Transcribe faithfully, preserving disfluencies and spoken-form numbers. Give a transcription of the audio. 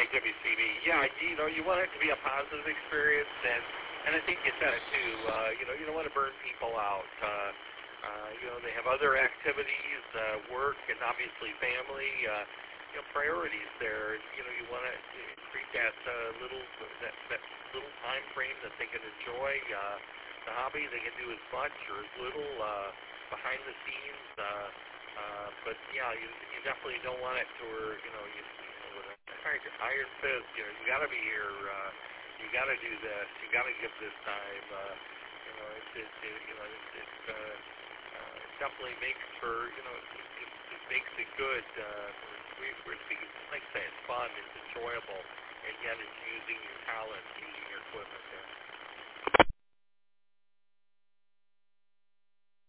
W C B. Yeah, you know, you want it to be a positive experience, and and I think you said it too. Uh, you know, you don't want to burn people out. Uh, uh, you know, they have other activities, uh, work, and obviously family. Uh, you know, priorities there. You know, you want to create that uh, little that, that little time frame that they can enjoy uh, the hobby. They can do as much or as little uh, behind the scenes. Uh, uh, but yeah, you, you definitely don't want it to where you know you, you know, with an iron iron fist. You know, you got to be here. Uh, you got to do this. You got to give this time. Uh, you know, it, it, it you know it, it, uh, uh, it definitely makes for you know it, it, it makes it good. Uh, we, we're speaking, like I say, it's fun, it's enjoyable, and yet it's using your talent, using your equipment there.